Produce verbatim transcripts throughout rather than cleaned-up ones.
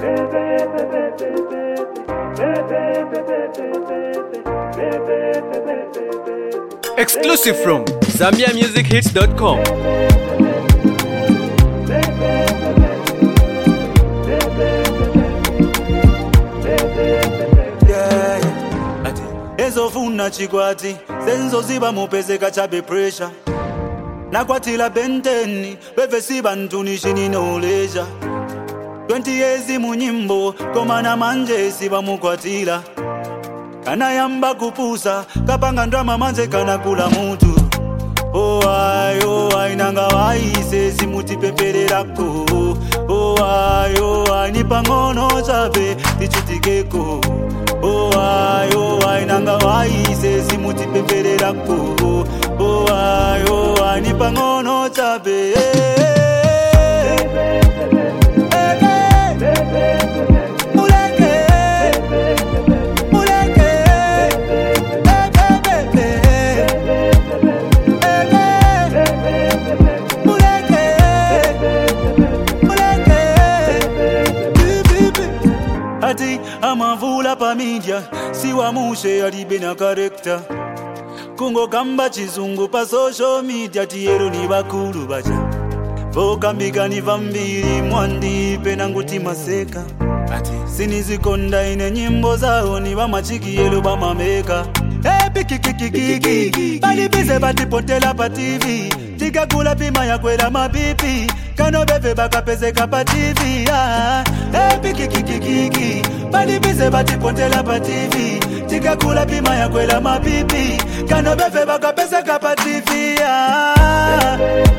Exclusive from Zambia Music Hits dot com. Ezofuna chikwati senzo ziba mupezeka chabe pressure nakwatila benteni beve siba ntunishini no leisure twenty years munyimbo komana manje siba mukwatila kana yamba kupusa kapanga ndrama manje kana kula mutu oh ay oh ay nanga waise simuti pepererako oh ay oh ay nipangono chabe tichitikeko oh ay oh ay nanga waise simuti pepererako oh ay oh ay nipangono chabe amavula pa media siwa mushe alibe na character kungo kamba chizungu pa social media tiyero ni bakulu bacha vokambika ni vambiri mwandi pena nguti maseka ati sinizikonda ine nyimbo zao ni bamachiki yelo bamameka epi kikikikiki bali bize batipotela pa T V tikakula pima ya kwela mapipi kano beve bakapezeka pa T V ah epi kikikikiki bali bize batipotela pa T V tikakula pima ya kwela mapipi kano beve bakapezeka pa T V ah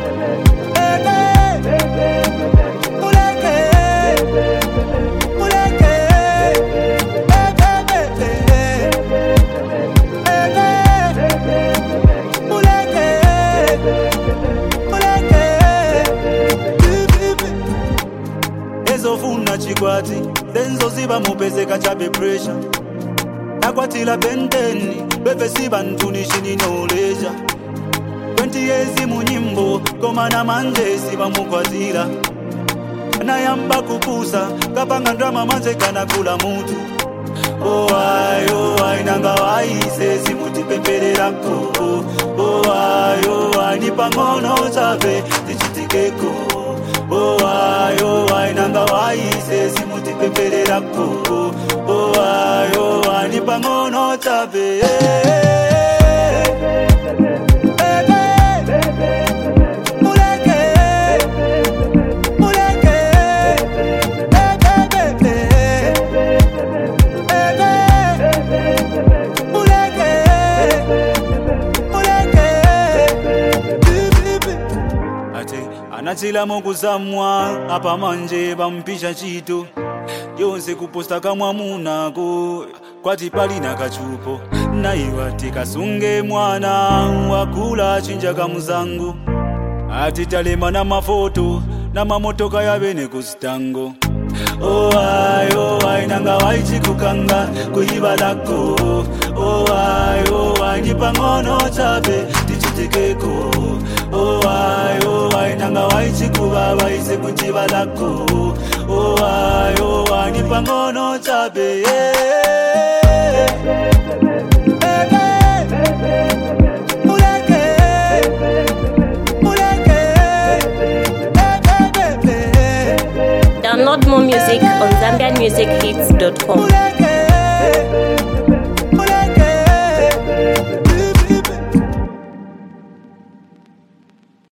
ezofuna chikwati denzo ziba mupezeka chabe pressure nakwatila benteni beve siba ntunishini no leisure twenty years munyimbo komana manje siba mukwatila na yamba kupusa kapanga ndrama manje kana kula mutu oh ay oh ay nanga waise simuti pepererako oh ay oh ay nipangono chabe tichitikeko oh ay oh ay nanga waise simuti pepererako oh ay oh ay nipangono chabe anachila mokuzamwa apa manje bampisha chito yonse kuposta kamwa munako kwati pali na kachupo na iwati kasunge mwana wakula chinja kamuzangu ati talema na mafoto na mamotoka ya bene kustango oh ay oh ay nanga waichi kukanga kuiba lako oh ay oh ay nipangono chabe tichitikeko oh ay oh ay nanga waichi kubaba ise kuchiba lako oh ay oh ay nipangono chabe Download more music on Zambian Music Hits dot com.